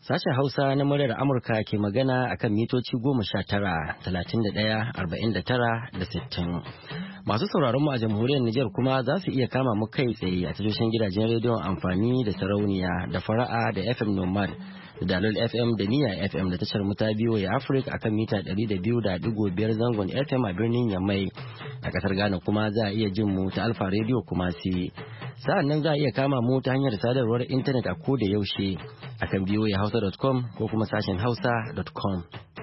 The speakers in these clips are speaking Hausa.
Sashen Hausa na muryar Amurka ke magana akan mitoci 19, 31, 49 da 60. Masu sauraron mu a jamhuriyar Nijar kuma za su iya kama mu kai tsaye a tashoshin gidajen rediyon amfani da sarauniya da fara'a da FM Nomad da Dalol FM da Niyya FM da tashar muta biyu ya Africa akan mita 200.5 zangon FM a birnin Yamai. A kasar Ghana kuma za a iya jin mu ta Alfa Radio Kumasi. Sa'an nan za a iya kama mu ta hanyar sadarwar intanet a koda yaushe akan voahausa.com ko kuma sashen hausa.com.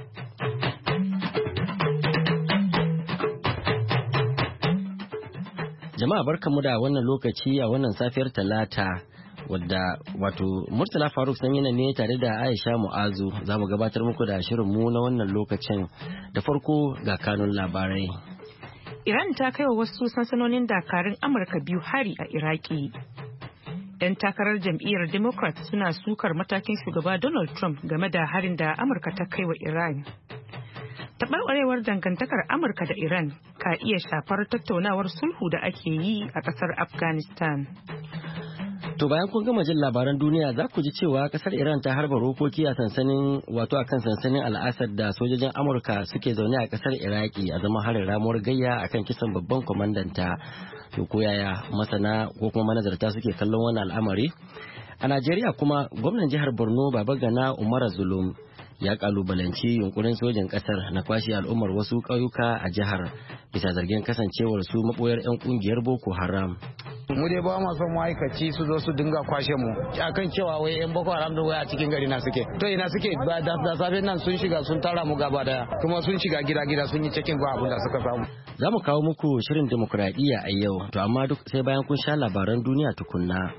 Jama'a barkanmu da wannan lokaci a wannan safiyar Talata wadda wato Murtala Faruk Sanyina ne tare da Aisha Mu'azu za mu gabatar muku da shirinmu na wannan lokacin. Da farko ga kanun labarai. Iran ta kai wa wasu sansanonin dakarun Amurka biyu hari a Iraki. 'Yan takarar jam'iyyar Democrat suna sukar matakin shugaba Donald Trump game da harin da Amurka ta kai wa Iran. Taɓarɓarewar dangantakar Amurka da Iran ka iya shafar tattaunawar sulhu da ake yi a ƙasar Afghanistan. To bayan kun gama jin labaran duniya za ku ji cewa kasar Iran ta harba rokoki a akan sansanin Al-Assad da sojojin Amurka suke zaune a kasar Iraki a zama harin ramuwar gayya akan kisan babban kwamandanta. To ko yaya masana ko kuma manazarta suke kallon wannan al'amari? A Najeriya kuma gwamnan jihar Borno Babagana Umar Zulum ya kalubalanci yunkurin sojin kasar na kwashe al'ummar wasu ƙauyuka a jihar bisa zargin kasancewar su maboyar 'yan kungiyar Boko Haram. Mu dai ba mu son ma'aikaci su zo su dinga kwashe mu akan cewa wai 'yan Boko Haram da wai a cikin gari na suke. To ina suke da safe nan sun shiga sun tara mu gaba daya kuma sun shiga gida sun yi cikin ba abin da suka samu. Za mu kawo muku shirin demokradiyya a yau to amma duk sai bayan kun sha labaran duniya tukunna.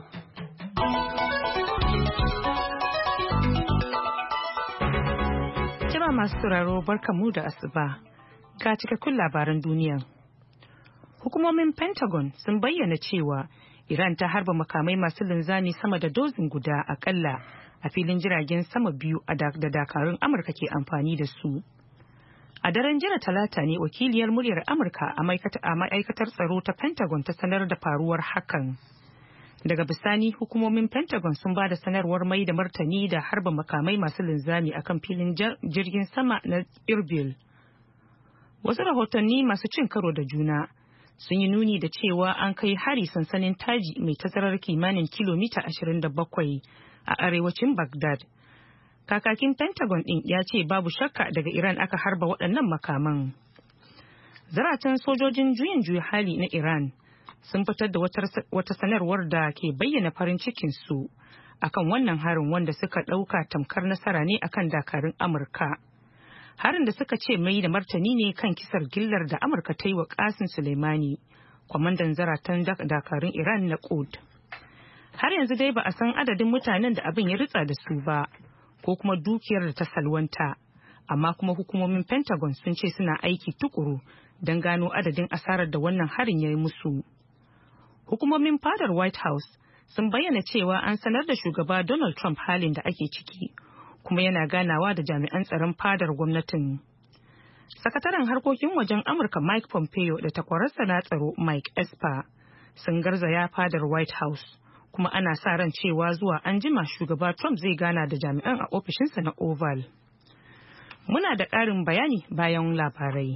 Masu sauraro barkamu da asuba ga cikakkun labaran duniya. Hukumomin Pentagon sun bayyana cewa Iran ta harba makamai masu linzami sama da dozin guda akalla a filin jiragen sama biyu da dakarun Amurka ke amfani da su. A daren jiya Talata ne wakiliyar muryar Amurka a ma'aikatar tsaro ta Pentagon ta sanar da faruwar hakan. Daga bisani hukumomin Pentagon sun ba da sanarwar mai da martani da harba makamai masu linzami akan filin jirgin sama na Erbil. Wasu rahotanni masu cin karo da juna sun yi nuni da cewa an kai hari sansanin Taji mai tazarar kimanin kilomita 27 a arewacin Baghdad. Kakakin Pentagon ɗin ya ce babu shakka daga Iran aka harba waɗannan makaman. Zaratan sojojin juyin hali na Iran sun fitar da wata sanarwar da ke bayyana farin cikinsu akan wannan harin wanda suka ɗauka tamkar nasara ne akan dakarun Amurka. Harin da suka ce mai da martani ne kan kisar gillar da Amurka ta yi wa Qasim Soleimani, kwamandan zaratan dakarun Iran na Quds. Har yanzu dai ba a san adadin mutanen da abin ya ritsa da su ba, ko kuma dukiyar da ta salwanta, amma kuma hukumomin Pentagon sun ce suna aiki tukuru don gano adadin asarar da wannan harin ya yi musu. Hukumomin fadar White House sun bayyana cewa an sanar da shugaba Donald Trump halin da ake ciki, kuma yana ganawa da jami'an tsaron fadar gwamnatin. Sakataren harkokin wajen Amurka Mike Pompeo da takwararsa na tsaro Mike Esper sun garzaya fadar White House, kuma ana sa ran cewa zuwa anjima shugaba Trump zai gana da jami'an a ofishinsa na Oval. Muna da ƙarin bayani bayan labarai.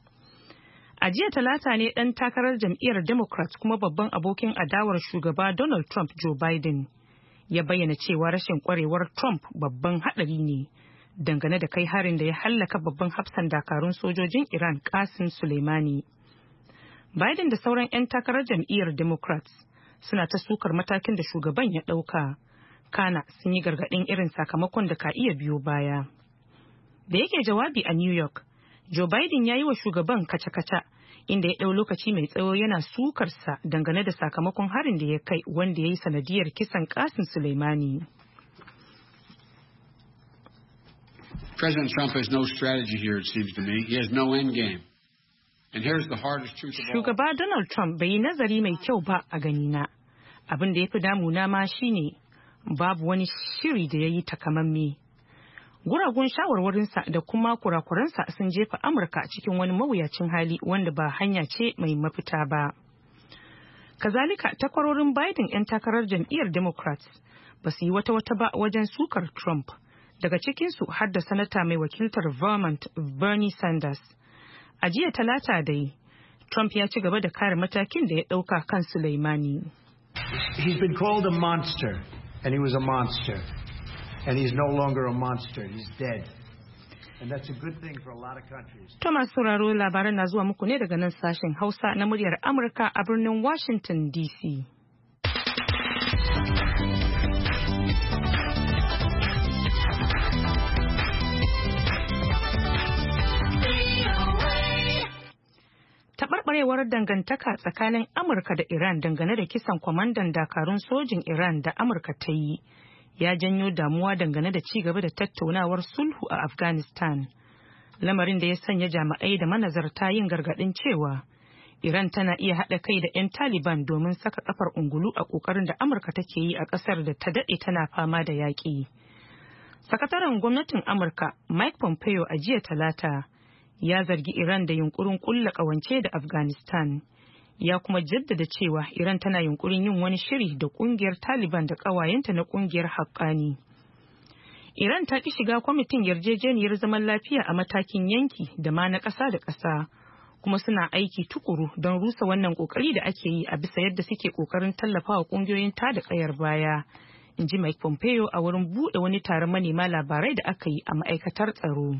A jiya Talata ne ɗan takarar jam'iyyar Democrat kuma babban abokin adawar shugaba Donald Trump Joe Biden ya bayyana cewa rashin kwarewar Trump babban haɗari ne dangane da kai harin da ya hallaka babban hafsan dakarun sojojin Iran Qasim Soleimani. Biden da sauran 'yan takarar jam'iyyar Democrats suna ta sukar matakin da shugaban ya ɗauka. Kana sun yi gargaɗin irin sakamakon da ka iya biyo baya. Da yake jawabi a New York, Joe Biden ya yi wa shugaban kaca-kaca inda ya ɗau lokaci mai tsawo yana sukarsa dangane da sakamakon harin da ya kai wanda ya yi sanadiyar kisan Qasim Soleimani. President Trump has no strategy here, it seems to me. He has no end game. And here's the hardest truth of all. Shugaba Donald Trump bai yi nazari mai kyau ba a ganina. Abin da ya fi damuna ma shine babu wani shiri da ya yi takamamme. Guragun shawarwarinsa da kuma kurakuransa sun jefa Amurka cikin wani mawuyacin hali wanda ba hanya ce mai mafita ba. Kazalika takwarorin Biden 'yan takarar jam'iyyar Democrats ba su yi wata ba wajen sukar Trump daga cikinsu har da sanata mai wakiltar Vermont Bernie Sanders. A jiya Talata dai, Trump ya ci gaba da kare matakin da ya ɗauka kan Soleimani. He's been called a monster, and he was a monster. And he's no longer a monster, he's dead. And that's a good thing for a lot of countries. Thomas sauraro labaran na zuwa muku ne daga nan sashen Hausa na muryar Amurka a birnin Washington DC. Taɓarɓarewar dangantaka tsakanin Amurka da Iran dangane da kisan kwamandan dakarun sojin Iran da Amurka ta yi ya janyo damuwa dangane da ci gaba da tattaunawar sulhu a Afghanistan. Lamarin da ya sanya jami'ai da manazarta yin gargaɗin cewa Iran tana iya haɗa kai da 'yan Taliban domin saka kafar ungulu a ƙoƙarin da Amurka take yi a ƙasar da ta daɗe tana fama da yaƙi. Sakataren gwamnatin Amurka Mike Pompeo a jiya Talata ya zargi Iran da yunkurin ƙulla ƙawance da Afghanistan. Ya kuma jaddada cewa Iran tana yunkurin yin wani shiri da ƙungiyar Taliban da ƙawayenta na ƙungiyar Haqqani. Iran ta ki shiga kwamitin yarjejeniyar zaman lafiya a matakin yanki da ma na ƙasa da ƙasa, kuma suna aiki tukuru don rusa wannan ƙoƙari da ake yi a bisa yadda suke ƙoƙarin tallafawa ƙungiyoyin tada ƙayar baya, in ji Mike Pompeo a wurin buɗe wani taron manema labarai da aka yi a ma'aikatar tsaro.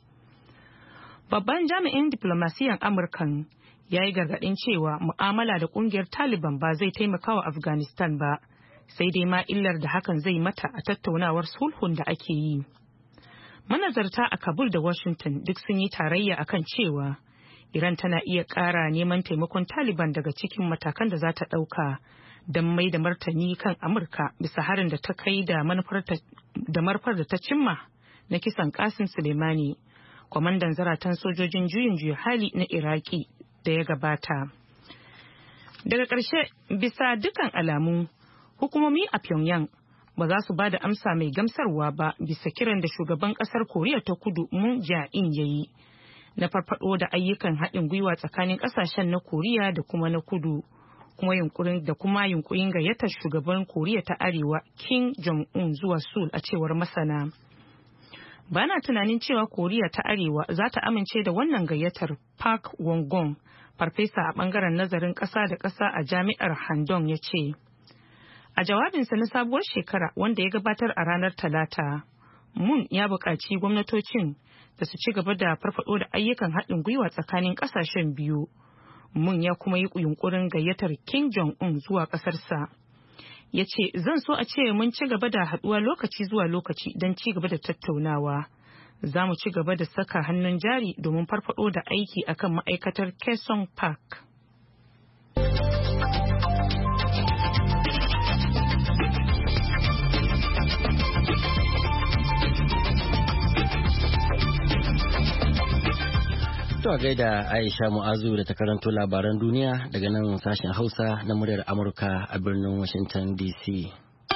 Babban jami'in diplomasiyan Amurkan ya yi gargaɗin cewa mu'amala da ƙungiyar Taliban ba zai taimaka wa Afghanistan ba, sai dai ma illar da hakan zai mata a tattaunawar sulhun da ake yi. Manazarta a Kabul da Washington duk sun yi tarayya akan cewa Iran tana iya ƙara neman taimakon Taliban daga cikin matakan da za ta ɗauka don mai da martani kan Amurka bisa harin da ta kai da manufar da ta cimma na kisan Qasim Soleimani, kwamandan zaratan sojojin juyin juya hali na Iraki da ya gabata. Daga ƙarshe, bisa dukkan alamu, hukumomi a Pyongyang ba za su ba da amsa mai gamsarwa ba bisa kiran da shugaban ƙasar Koriya ta Kudu Moon Jae-in ya yi na farfado da ayyukan haɗin gwiwa tsakanin ƙasashen na Koriya da kuma na Kudu, kuma yunkurin gayyatar shugaban Koriya ta Arewa Kim Jong-un zuwa Seoul a cewar masana. Bana tunanin cewa Koriya ta Arewa za ta amince da wannan gayyatar, Park Won-gong, farfesa a bangaren nazarin ƙasa da ƙasa a jami'ar Handong ya ce. A jawabinsa na sabuwar shekara wanda ya gabatar a ranar Talata, Moon ya buƙaci gwamnatocin da su ci gaba da farfado da ayyukan haɗin gwiwa tsakanin ƙasashen biyu. Moon ya kuma yi yunkurin gayyatar Kim Jong-un zuwa ƙasarsa. Ya ce, zan so a ce mun ci gaba da haɗuwa lokaci zuwa lokaci don ci gaba da tattaunawa. Za mu ci gaba da saka hannun jari domin farfado da aiki akan ma'aikatar Kaesong Park. To a gaida Aisha Mu'azu da ta karanto labaran duniya daga nan sashen Hausa na muryar Amurka a birnin Washington DC.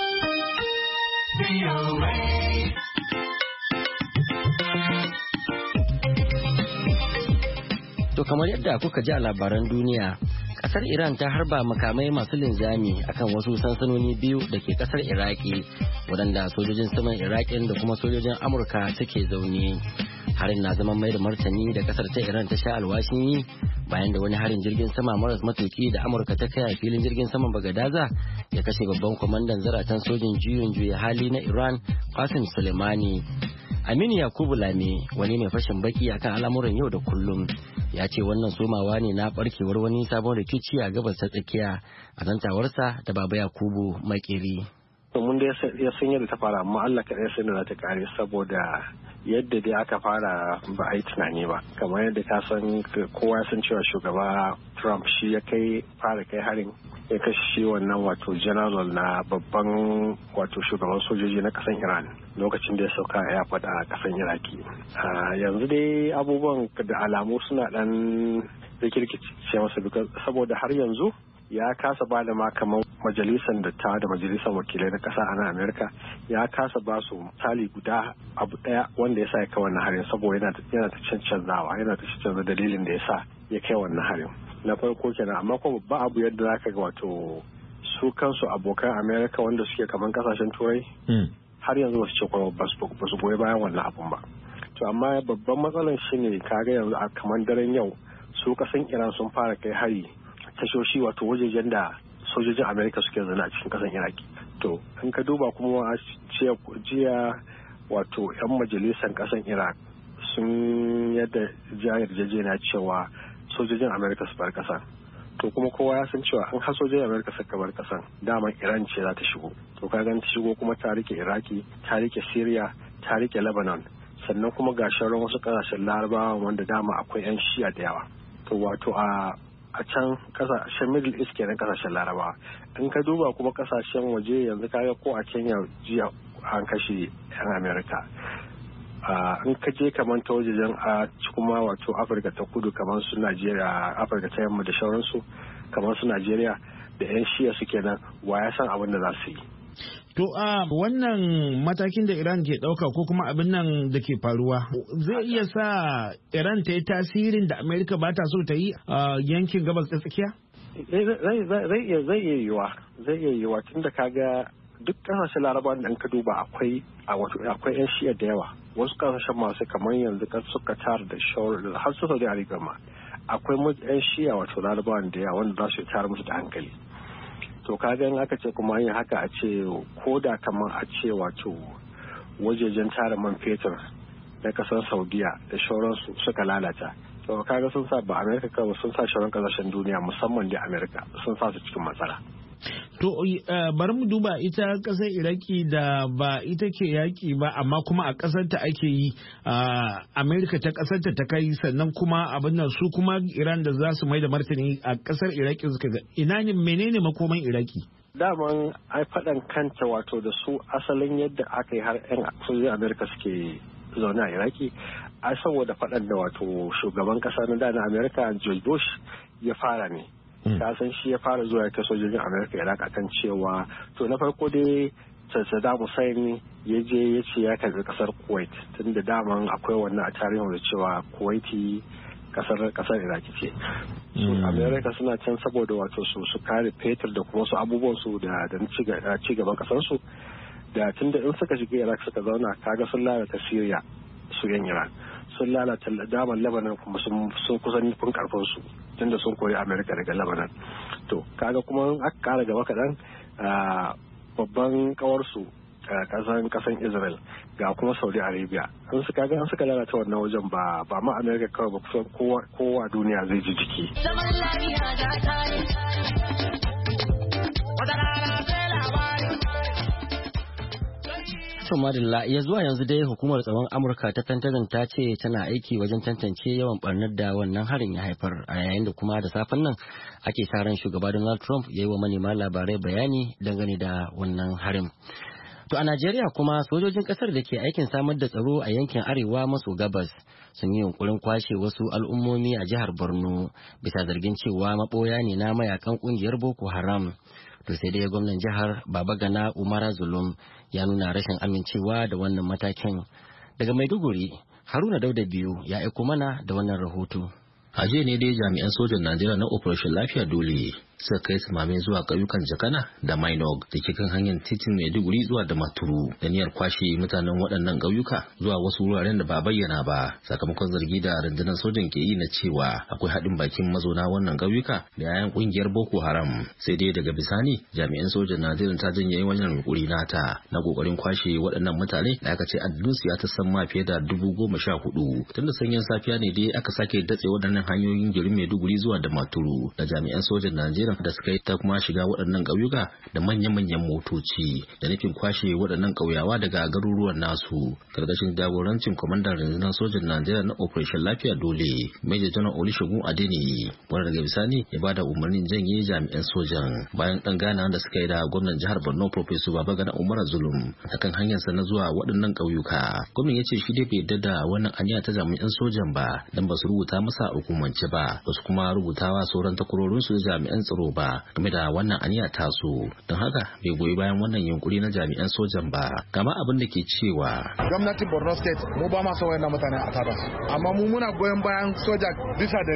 To kamar yadda kuka ji a labaran duniya, kasar Iran ta harba makamai masu linzami akan wasu sansanoni biyu da ke kasar Iraki, waɗanda sojojin saman Iraƙin da kuma sojojin Amurka suke zaune. Harin na zama mai da martani da kasar ta Iran ta sha alwashin yi bayan da wani harin jirgin sama maras matuki da Amurka ta kai a filin jirgin saman Bagadaza ya kashe babban kwamandan zaratan sojin juyin juya hali na Iran Qasim Soleimani. Aminu Yakubu Lame, wani mai fashin baki akan al'amuran yau da kullum, ya ce wannan somawa ne na barkewar wani sabon rikici a gabas ta tsakiya a zantawarsa da Baba Yakubu Makeri. Mun da ya san yadda ta fara, amma Allah kaɗai sai da za ta kare, saboda yadda dai aka fara ba a yi tunani ba. Kamar yadda ka san kowa san cewa shugaba Trump shi ya fara kai harin, ya kashe shi wannan wato general na babban wato shugaban sojoji na kasan Iran lokacin da ya sauka ya faɗa a kasan Iraki. Yanzu dai abubuwan da alamu suna ɗan rikirkice masa saboda har yanzu ya kasa ba da ma kamar majalisar dattawa da majalisar wakilai na kasa a nan Amerika, ya kasa ba su misali guda abu daya wanda ya sa ya kai wannan harin, saboda yana ta cancanzawa, yana ta canza dalilin da ya sa ya kai wannan harin. Na farko kenan, amma kuma ba abu yadda zaka ga wato su kansu abokan Amerika wanda suke kaman kasashen turai har yanzu wasu ce kuma ba su goyi bayan wannan abun ba. To amma babban matsalar shine kaga yanzu a kamar daren yau su kasan Iran sun fara kai hari tashoshi wato wajejen da sojojin Amerika suke zaune a cikin kasan Iraki. To in ka duba kuma jiya wato 'yan majalisar kasan Iraq sun yadda yarjejeniya cewa sojojin Amerika su bar kasan. To kuma kowa ya san cewa an har sojojin Amerika suka bar kasan daman Iran ce za ta shigo. To ka gan ta shigo kuma ta rike Iraki, ta rike Syria, ta rike Lebanon. Sannan kuma ga shauran wasu kasashen Larabawa wanda dama akwai 'yan Shi'a da yawa. To wato a can kasashen Middle East kenan kasashen Larabawa. In ka duba kuma kasashen waje yanzu kaga ko a Kenya jiya an kashe 'yan Amerika. In ka je kamar ta wajejen a kuma wato Afirka ta kudu kamar su Najeriya, Afirka ta yamma da shauransu kamar su Najeriya da 'yan Shi'a suke nan, wa ya san abin da za su yi. To wannan matakin da Iran ke ɗauka ko kuma abin nan da ke faruwa zai iya sa Iran ta yi tasirin da Amerika ba ta so ta yi a yankin gabas ta tsakiya? Zai iya yiwuwa tun da kaga duk kasashen Laraba da ka duba akwai 'yan Shi'a da yawa. Wasu kasashen masu kamar yanzu su Qatar da har su Saudi Arabia ma akwai 'yan Shi'a wato Laraba da yawa wanda za su tayar musu da hankali. To kaga in aka ce kuma yin haka a ce ko da kamar a ce wato wajejen tara man fetur na kasar Saudiya da shauransu suka lalata. To kaga sun sa ba Amerika kawai, sun sa shauran kasashen duniya musamman da Amerika sun sa su cikin matsala. To bari mu duba ita kasar Iraki da ba ita ke yaki ba amma kuma a kasar ta ake yi, Amerika ta kasar ta kai, sannan kuma abin nan su kuma Iran da za su mai da martani a kasar Iraki suka ga ina ne menene makoman Iraki? Daman ai faɗan kanta wato da su asalin yadda aka yi har 'yan sojojin Amerika suke zaune a Iraki ai saboda faɗan da wato shugaban ƙasa na da na Amerika George Bush ya fara ne. Ka san shi ya fara zuwa ta sojojin Amerika Iraq akan cewa to na farko dai Saddam Hussein ya je ya ce ya karbi kasar Kuwait tun da daman akwai wannan a tarihin da cewa Kuwaiti kasar Iraki ce. Amerika suna can saboda wato su kare fetur da kuma su abubuwan su da ci gaban kasar su da tun da in suka shiga Iraq suka zauna kaga sun lalata Syria su yan Iran. Sun lalata daman Lebanon kuma sun kusan nufin karfin su tunda sun koyi Amerika daga Lebanon. To kaga kuma aka kara gaba kaɗan babban kawarsu kasan Israel ga kuma Saudi Arabia an suka lalata wannan wajen ba ma Amerika kawai ba kusan kowa duniya zai ji jiki. Zaman lafiya da tare. Madalla ya zuwa yanzu dai hukumar tsaron Amurka ta Pentagon ta ce tana aiki wajen tantance yawan barnar da wannan harin ya haifar, a yayin da kuma da safen nan ake sa ran shugaba Donald Trump ya yi wa manema labarai bayani dangane da wannan harin. To a Najeriya kuma sojojin kasar da ke aikin samar da tsaro a yankin arewa maso gabas sun yi yunkurin kwashe wasu al'ummomi a jihar Borno bisa zargin cewa maboya ne na mayakan kungiyar Boko Haram. To sai dai gwamnan jihar Babagana Umara Zulum ya nuna rashin amincewa da wannan matakin. Daga Maiduguri, Haruna Dauda biyu ya aiko mana da wannan rahoto. A jiya ne dai jami'an sojan Najeriya na Operation Lafiya Dole suka kai samame zuwa ƙauyukan Jakana da Mainog da ke kan hanyar titin Maiduguri zuwa Damaturu da niyyar kwashe mutanen waɗannan ƙauyuka zuwa wasu wuraren da ba bayyana ba sakamakon zargi da rundunar sojan ke yi na cewa akwai haɗin bakin mazauna wannan ƙauyuka da yayan ƙungiyar Boko Haram. Sai dai daga bisani jami'an sojan Najeriya ta janye wannan yunkuri nata na ƙoƙarin kwashe waɗannan mutane da aka ce adadinsu ya ta san ma fiye da 14,000. Tun da sanyin safiya ne dai aka sake datse waɗannan hanyoyin garin Maiduguri zuwa Damaturu da jami'an sojan Najeriya da suka yi ta kuma shiga waɗannan ƙauyuka da manyan motoci da nufin kwashe waɗannan ƙauyawa daga garuruwan nasu karkashin jagorancin kwamandan rundunar sojan Najeriya na Operation Lafiya Dole Major General Olusegun Adeniyi, wanda daga bisani ya bada umarnin janye jami'an sojan bayan ɗan gana da suka yi da gwamnan jihar Borno Professor Babagana Umara Zulum akan hanyarsa na zuwa waɗannan ƙauyuka. Gwamnan ya ce shi dai bai yarda da wannan aniya ta jami'an sojan ba dan ba su rubuta masa hukumance ba, ba su kuma rubutawa sauran takwarorinsu da jami'an tsaro ba game da wannan aniya tasu, don haka bai goyi bayan wannan yunkuri na jami'an sojan ba. Kama abin da ke cewa gwamnatin Borno State mu ba ma so wayannan mutane a tada, amma mu muna goyon bayan soja bisa dari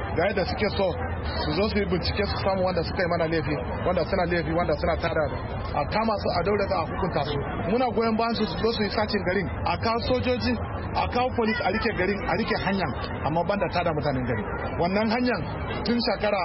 ga yadda suke so su zo su yi bincike su samu wanda suka yi mana laifi, wanda suna laifi, wanda suna tada a kama su a daure a hukunta su. Muna goyon bayan su zo su yi sacin garin, a kawo sojoji, a kawo polis a rike garin, a rike hanyar, amma banda tada mutanen gari. Wannan hanyar tun shekara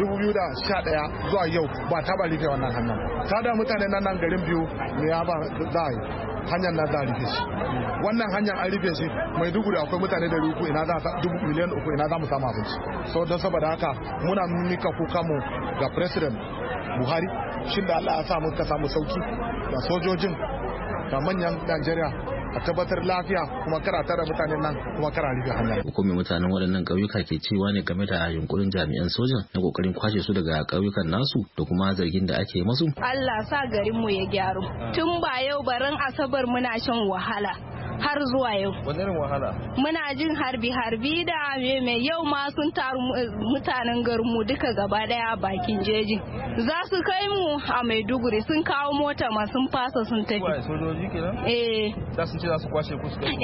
2011 zuwa yau ba ta ba rike wannan hanyar. Tada mutanen nan garin biyu me ya ba za a yi. Hanyar na za a rufe shi, wannan hanyar an rufe shi. Maiduguri akwai mutane da ruku, ina za a miliyan 3 ina za mu samu abinci. So don saboda haka muna mika kuka mu ga president Buhari, shin da Allah ya sa muka samu sauki da sojojin da manyan Najeriya a tabbatar lafiya kuma kara tara mutanen nan kuma kara rufe hanya. Hukumin mutanen waɗannan ƙauyuka ke cewa ne game da yunkurin jami'an sojan na kokarin kwashe su daga ƙauyukan nasu da kuma zargin da ake masu. Allah sa garinmu ya gyaru. Tun ba yau baran Asabar muna shan wahala. Har zuwa yau. Wani irin wahala? Muna jin harbi da mai yau ma sun taru mutanen garinmu duka gaba daya bakin jeji. Za su kai mu a Maiduguri, sun kawo mota ma sun fasa sun tafi. Sojoji kenan? Za su ce za su kwashe ku su kai?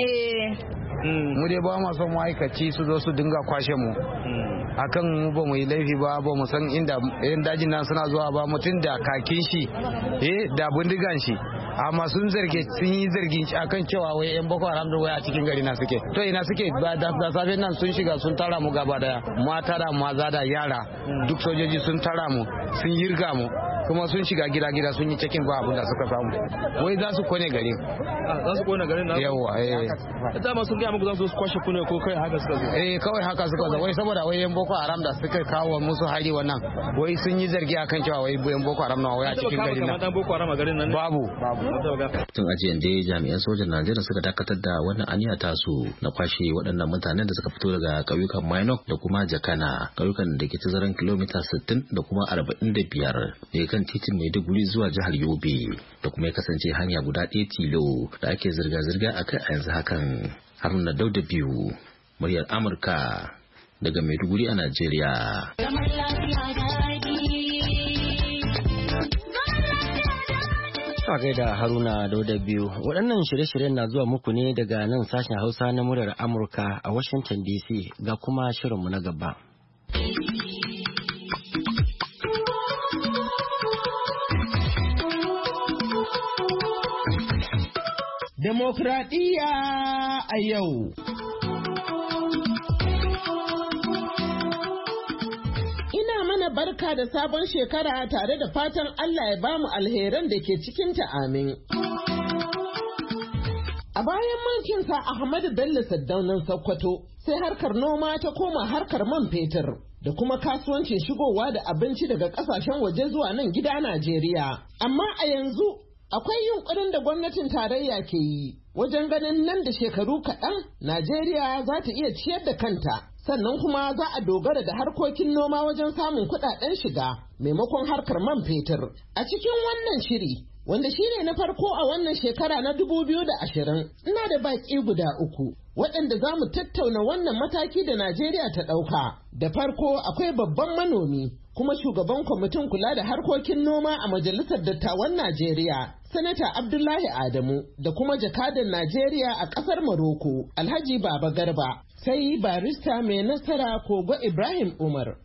Mu dai ba mu son ma'aikaci su zo su dinga kwashe mu. Akan mu ba mu yi laifi ba mu san inda yan dajin nan suna zuwa ba, mutum da kakin shi da bindigan shi, amma sun yi zargin akan cewa wai yan Boko Haram da wai a cikin gari na suke. To ina suke da safe nan sun shiga sun tara mu gaba daya, mata da maza da yara duk sojoji sun tara mu, sun yirga mu, kuma sun shiga gida sun yi cikin ba abin da suka samu. Wai za su kone gari. Za su kone garin na? Yawa dama sun gaya muku za su kwashe ku ne ko kai haka suka zo? Kawai haka suka zo, wai saboda wai yan Boko Haram da suka kawo musu hari wannan, wai sun yi zargi akan cewa wai yan Boko Haram na wai a cikin garin nan. Boko Haram a garin nan ne? Babu. Tun ajiyan dai jami'an sojan Najeriya suka dakatar da wannan aniya tasu na kwashe waɗannan mutanen da suka fito daga ƙauyukan Minok da kuma Jakana, ƙauyukan da ke tazaran kilomita 60 da kuma 45 daga kan titin Maiduguri zuwa jihar Yobe, da kuma ya kasance hanya guda ɗaya tilo da ake zirga-zirga a kai a yanzu hakan. Haruna Dauda biyu, muryar Amurka daga Maiduguri a Najeriya. A gaida Haruna Dauda biyu, waɗannan shirye-shiryen na zuwa muku ne daga nan sashen Hausa na muryar Amurka a Washington DC, ga kuma shirinmu na gaba. Demokradiyya a yau. Ina mana barka da sabon shekara tare da fatan Allah ya bamu alheran da ke cikinta, amin. A bayan mulkinsa Ahmadu Bello Saddaunan Sokoto, sai harkar noma ta koma harkar man fetur da kuma kasuwancin shigowa da abinci daga kasashen waje zuwa nan gida Najeriya. Amma a yanzu akwai yunkurin da gwamnatin tarayya ke yi wajen ganin nan da shekaru kaɗan Najeriya za ta iya ciyar da kanta, sannan kuma za a dogara da harkokin noma wajen samun kuɗaɗen shiga maimakon harkar man fetur. A cikin wannan shiri, wanda shine na farko a wannan shekara na 2020, ina da baƙi guda uku waɗanda za mu tattauna wannan mataki da Najeriya ta ɗauka. Da farko akwai babban manomi kuma shugaban kwamitin kula da harkokin noma a Majalisar Dattawan Najeriya, Sanata Abdullahi Adamu, da kuma jakadan Najeriya a ƙasar Maroko, Alhaji Baba Garba, sai barista mai nasara Kogo Ibrahim Umar.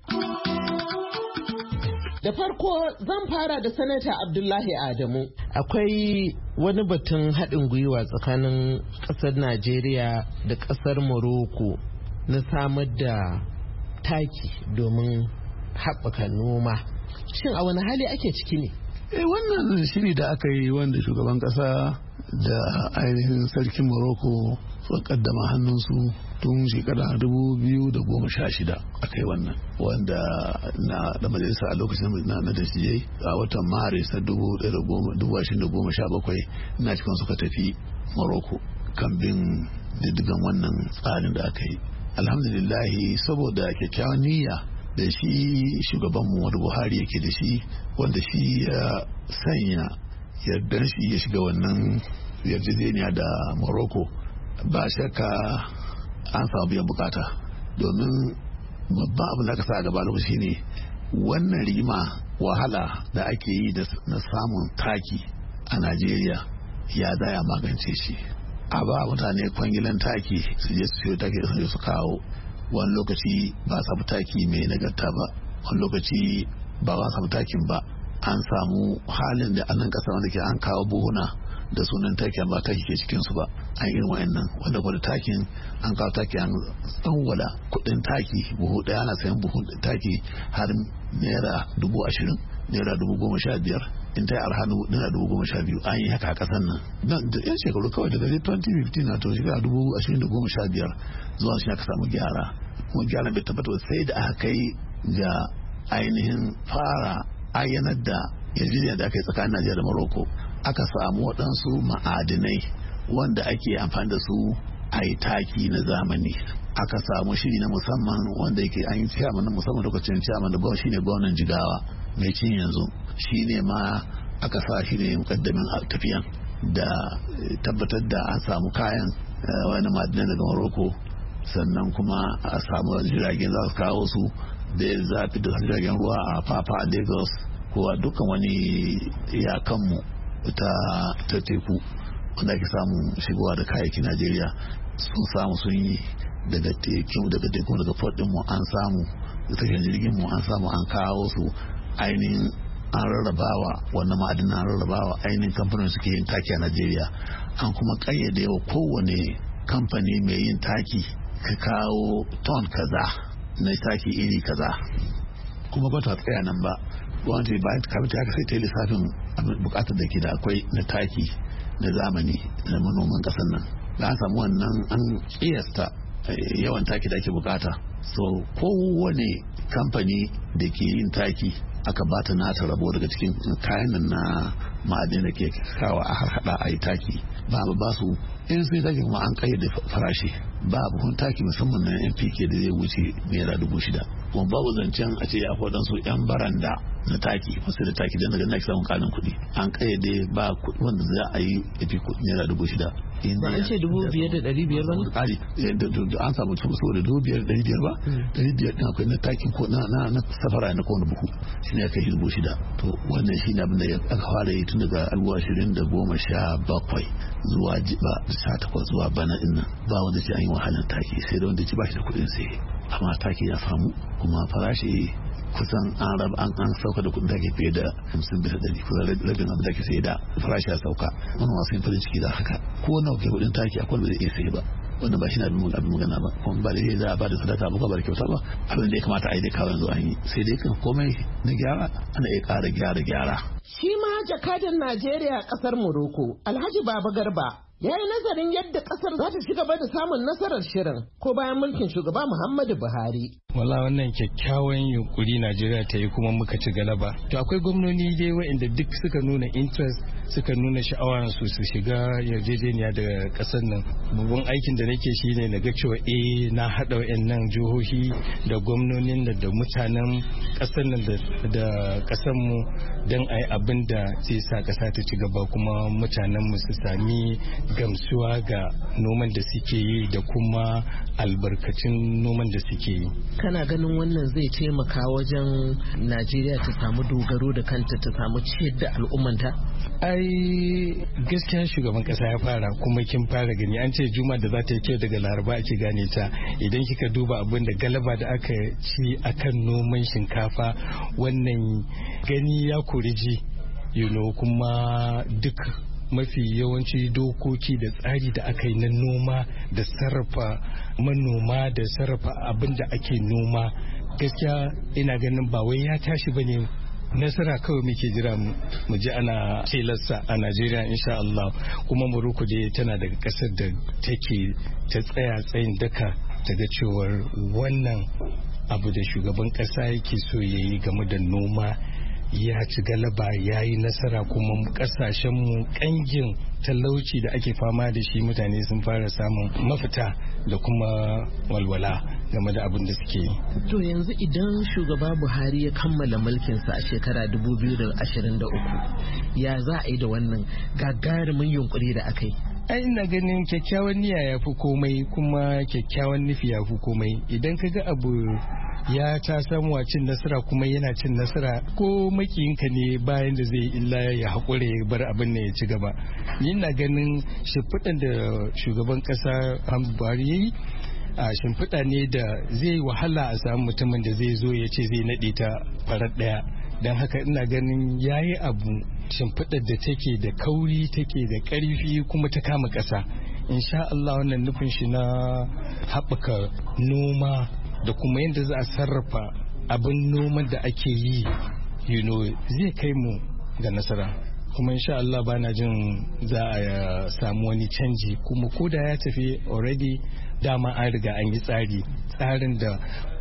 Da farko zan fara da Sanata Abdullahi Adamu. Akwai wani batun haɗin gwiwa tsakanin ƙasar Najeriya da ƙasar Morocco na samar da taki domin haɓaka noma. Shin a wani hali ake ciki ne? Wannan shiri da aka yi wanda shugaban ƙasa da ainihin sarkin Morocco suka kaddama hannunsu tun shekara 2016 aka yi wannan, wanda na da majalisa a lokacin na da shi a watan Maris na 2017 na cikin suka tafi Morocco kan bin diddigan wannan tsarin da aka yi. Alhamdulillahi, saboda kyakkyawan niyya da shi shugaban Muhammadu Buhari yake da shi, wanda shi ya sanya yardar shi ya shiga wannan yarjejeniya da Morocco, ba shakka an samu biyan bukata, domin babban abin da aka sa a gaba lokaci ne wannan rigima wahala da ake yi na samun taki a Najeriya ya daya magance shi. A ba mutane kwangilan taki su je su siyo taki su kawo, wani lokaci ba a samu taki mai nagarta ba, wani lokaci ba a samu takin ba. An samu halin da a nan ƙasa wanda ke an kawo buhuna da sunan taki ba taki ke cikin su ba, an irin wayannan wanda kuma takin an kawo taki an tsawwala kuɗin taki buhu ɗaya ana sayan buhun taki har naira 20,000, naira 15,000, in ta yi arhanu naira 12,000. An yi haka a ƙasar nan da yan shekaru kawai daga 2015 na to shiga 20,015 zuwa shi aka samu gyara, kuma gyaran bai tabbata sai da aka kai ga ainihin fara ayyanar da yarjejeniya da aka yi tsakanin Najeriya da Morocco, aka samu waɗansu ma'adinai wanda ake amfani da su a yi taki na zamani. Aka samu shiri na musamman wanda yake an yi ciyaman na musamman lokacin ciyaman da shi ne gwamnan Jigawa mai cin yanzu, shi ne ma aka sa shi ne mukaddamin tafiyan da tabbatar da an samu kayan wani ma'adinai daga Morocco, sannan kuma a samu jiragen za su kawo su da zafi da jiragen ruwa a Papa a Lagos ko a dukkan wani iyakanmu ta teku wanda ake samun shigowa da kayayyaki Najeriya sun samu sun yi daga teku daga port mu an samu da tashar jirgin mu an samu an kawo su ainihin an rarrabawa wannan ma'adin an rarrabawa ainihin kamfanin suke yin taki a Najeriya. An kuma kayyade wa kowane kamfani mai yin taki ka kawo ton kaza na taki iri kaza, kuma ba ta tsaya nan ba, gwamnati bayan kamata haka sai ta yi lissafin bukatar da ke da akwai na taki na zamani na manoman kasar nan. Da an samu wannan an kiyasta yawan taki da ake bukata, so kowane kamfani da ke yin taki aka bata nata rabo daga cikin kayan nan na ma'adin da ke kawo a harhaɗa a yi taki. Ba su in sun yi taki kuma an kayyade farashi, ba buhun taki musamman na NPK da zai wuce naira 6,000, kuma babu zancen a ce ya waɗansu 'yan baranda na taki wasu da taki don daga na samun kanin kuɗi. An kayyade ba kuɗi wanda za a yi yafi kuɗi naira 6,000. Ba an ce 5,500 ba ne? Ƙari an samu saboda 5,500 ba, 500 ɗin akwai na takin ko na safara na kowane buhu shi ne aka yi 6,000. To wannan shi ne abin da aka fara yi tun daga 2017 zuwa 18 zuwa bana ɗin nan. Ba wanda ce an yi wahalar taki sai da wanda ce ba shi da kuɗin sai, amma taki ya samu kuma farashi kusan an sauka da kudin da ke fiye da 50% kusan rabin abin da ke sai da farashi ya sauka. Wani masu yin farin ciki da haka ko nawa ke kudin taki akwai ba zai iya sai ba, wannan ba shi na abin magana ba, kuma ba da za a ba da sadaka ba ba da kyauta ba, abin da ya kamata a yi da kawai yanzu an yi sai dai kan komai na gyara ana iya ƙara gyara. Shi ma jakadan Najeriya ƙasar Morocco Alhaji Baba Garba ya yi nazarin yadda kasar za ta ci gaba da samun nasarar shirin ko bayan mulkin shugaba Muhammadu Buhari. Wala wannan kyakkyawan yunkuri Najeriya ta yi kuma muka ci galaba. To akwai gwamnoni dai waɗanda duk suka nuna interest suka nuna sha'awar su shiga yarjejeniya da kasar nan. Babban aikin da nake shi ne na ga cewa na haɗa waɗannan jihohi da gwamnonin da mutanen kasar nan da kasar mu don a yi abin da zai sa ƙasa ta ci gaba kuma mutanen mu su sami gamsuwa ga noman da suke yi da kuma albarkacin noman da suke yi. Kana ganin wannan zai taimaka wajen Najeriya ta samu dogaro da kanta ta samu ciyar da al'ummanta? Ai gaskiya shugaban kasa ya fara kuma kin fara gani an ce juma da za ta yi kyau daga laraba ake gane ta. Idan kika duba abin da galaba da aka ci akan noman shinkafa wannan gani ya kori ji kuma duk mafi yawanci dokoki da tsari da aka yi na noma da sarrafa manoma da sarrafa abin da ake noma gaskiya ina ganin ba wai ya tashi bane, nasara kawai muke jira mu ji ana celarsa a Najeriya insha Allah. Kuma Morocco dai tana daga kasar da take ta tsaya tsayin daka daga cewar wannan abu da shugaban kasa yake so yayi game da noma ya ci galaba ya yi nasara, kuma kasashenmu kangin talauci da ake fama da shi mutane sun fara samun mafita da kuma walwala game da abin da suke yi. To yanzu idan shugaba Buhari ya kammala mulkinsa a shekara 2023 ya za a yi da wannan gagarumin yunkuri da aka yi? Ai ina ganin kyakkyawan niyya ya fi komai, kuma kyakkyawan nufi ya fi komai. Idan ka ga abu ya ta samu cin nasara kuma yana cin nasara, ko makiyinka ne bayan da zai illa ya haƙura ya bar abin da ya ci gaba. Ni na ganin shimfiɗan da shugaban ƙasa Buhari ya yi a shimfiɗa ne da zai wahala a samu mutumin da zai zo ya ce zai naɗe ta farar ɗaya. Don haka ina ganin ya yi abu shimfiɗar da take da kauri, take da ƙarfi, kuma ta kama ƙasa. Insha Allah wannan nufin shi na haɓaka noma da kuma yadda za a sarrafa abin noman da ake yi zai kai mu ga nasara. Kuma insha Allah bana jin za a samu wani canji, kuma ko da ya tafi already dama an riga an yi tsarin da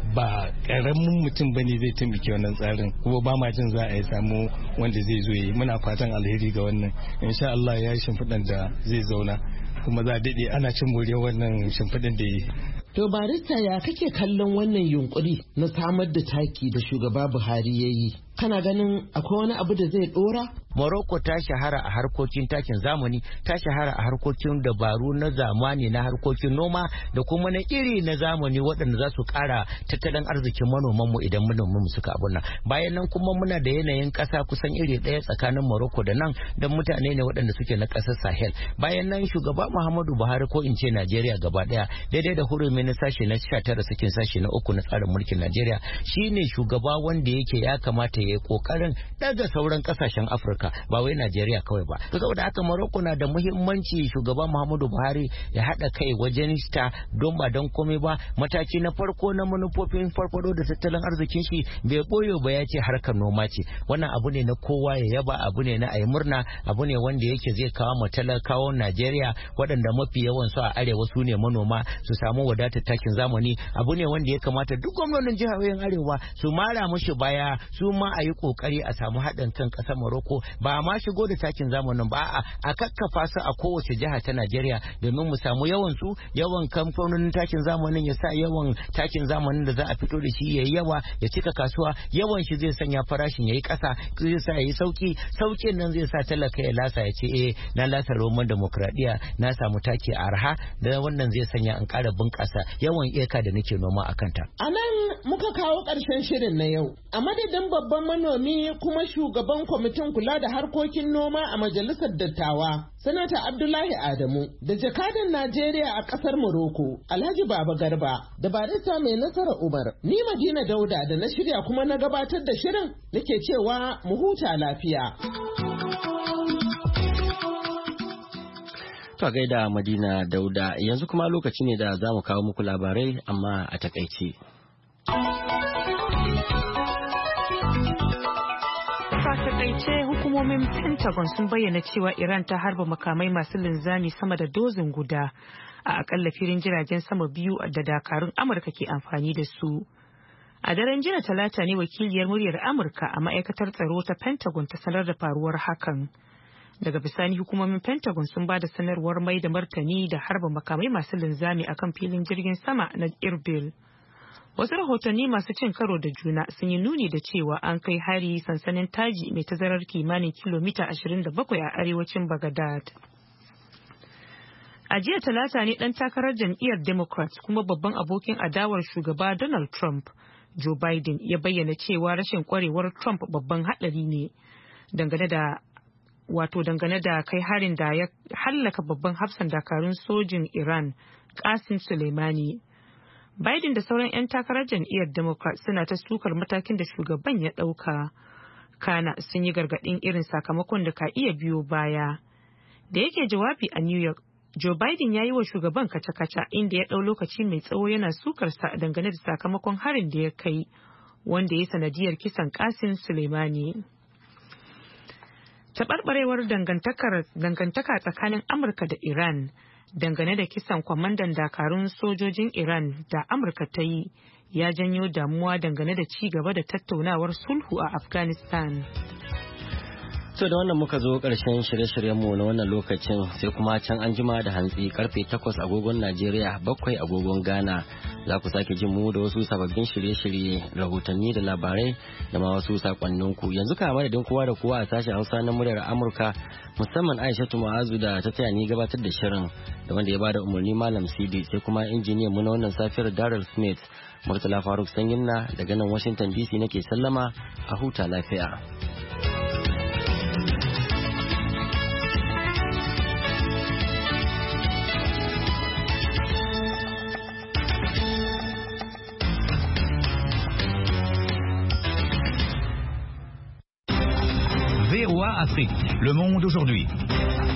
ba karamin mutum bane zai taimake wannan tsarin, kuma ba ma jin za a yi samu wanda zai zo yi. Muna fatan alheri ga wannan. Insha Allah ya yi shimfiɗan da zai zauna, kuma za a daɗe ana cin moriyar wannan shimfiɗan da yi. To barista, ya kake kallon wannan yunkuri na samar da taki da shugaba Buhari ya yi? Kana ganin akwai wani abu da zai dora? Morocco ta shahara a harkokin takin zamani, ta shahara a harkokin dabaru na zamani na harkokin noma da kuma na iri na zamani waɗanda za su ƙara tattalin arzikin manomanmu idan manomanmu suka abunna. Bayan nan kuma muna da yanayin ƙasa kusan iri ɗaya tsakanin Morocco da nan, da mutane ne waɗanda suke na ƙasar Sahel. Bayan nan shugaba Muhammadu Buhari, ko in ce Najeriya gaba ɗaya, daidai da hurumi na sashe na 19 cikin sashe na 3 na tsarin mulkin Najeriya, shine shugaba wanda yake ya kamata ya yi kokarin daga sauran kasashen Afirka, ba wai Najeriya kawai ba. Saboda haka Morocco na da muhimmanci shugaba Muhammadu Buhari ya haɗa kai wajen ta, don ba don komai ba. Mataki na farko na manufofin farfado da tattalin arzikin shi bai boye ba, ya ce harkar noma ce. Wannan abu ne na kowa ya yaba, abu ne na ayi murna, abu ne wanda yake zai kawo matalakawan Najeriya waɗanda mafi yawan su a arewa su ne manoma, su samu wadatar takin zamani. Abu ne wanda ya kamata duk gwamnonin jihohin arewa su mara mushi baya, su ma a yi kokari a samu haɗin kan ƙasar Morocco, ba ma shigo da takin zamanin ba, a kakkafa su a kowace jiha ta Najeriya, domin mu samu yawan su, yawan kamfanonin takin zamanin ya sa yawan takin zamanin da za a fito da shi yayi yawa, ya cika kasuwa. Yawan shi zai sanya farashin yayi ƙasa, zai sa yayi saukin nan zai sa talaka ya lasa, ya ce na lasa roman demokradiya, na samu taki a arha, da wannan zai sanya in ƙara bunƙasa yawan eka da nake noma a kanta. A nan muka kawo ƙarshen shirin na yau. A madadin babban manomi kuma shugaban kwamitin kula da harkokin noma a majalisar dattawa, Sanata Abdullahi Adamu, da jakadan Najeriya a ƙasar Morocco, Alhaji Baba Garba, da barista mai nasara Umar, ni Madina Dauda da na shirya kuma na gabatar da shirin nake cewa mu huta lafiya. To gaida Madina Dauda, yanzu kuma lokaci ne da za mu kawo muku labarai amma a takaice. Hukumomin Pentagon sun bayyana cewa Iran ta harba makamai masu linzami sama da dozin guda a akalla filin jiragen sama biyu da dakarun Amurka ke amfani da su. A daren jiya Talata ne wakiliyar muryar Amurka a ma'aikatar tsaro ta Pentagon ta sanar da faruwar hakan. Daga bisani hukumomin Pentagon sun ba da sanarwar mai da martani da harba makamai masu linzami akan filin jirgin sama na Erbil. Wasu rahotanni masu cin karo da juna sun yi nuni da cewa an kai hari sansanin Taji mai tazarar kimanin kilomita 27 a arewacin Baghdad. A jiya Talata ne dan takarar jam'iyyar Democrat kuma babban abokin adawar shugaba Donald Trump, Joe Biden, ya bayyana cewa rashin kwarewar Trump babban hadari ne dangane da kai harin da ya hallaka babban hafsan dakarun sojin Iran, Qasem Soleimani. Biden da sauran 'yan takarar jam'iyyar Democrat suna ta sukar matakin da shugaban ya ɗauka. Kana sun yi gargaɗin irin sakamakon da ka iya biyo baya. Da yake jawabi a New York, Joe Biden ya yi wa shugaban kaca-kaca inda ya ɗau lokaci mai tsawo yana sukarsa dangane da sakamakon harin da ya kai, wanda ya sanadiyar kisan Qasem Soleimani. Taɓarɓarewar dangantaka tsakanin Amurka da Iran dangane da kisan kwamandan dakarun sojojin Iran da Amurka ta yi ya janyo damuwa dangane da ci gaba da tattaunawar sulhu a Afghanistan. So da wannan muka zo ƙarshen shirye-shiryenmu na wannan lokacin, sai kuma can an jima da hantsi karfe 8 agogon Najeriya 7 agogon Ghana za ku sake jin mu da wasu sababbin shirye-shirye, rahotanni da labarai da ma wasu sakonninku. Yanzu ka madadin kowa da kowa a sashen Hausa na muryar Amurka, musamman Aishatu Mu'azu da ta taya ni gabatar da shirin, da wanda ya bada umarni Malam Sidi, sai kuma injiniyan mu na wannan safiyar Darrell Smith. Murtala Faruk Sanyinna daga nan Washington DC nake sallama, a huta lafiya. Afrique. Le Monde aujourd'hui.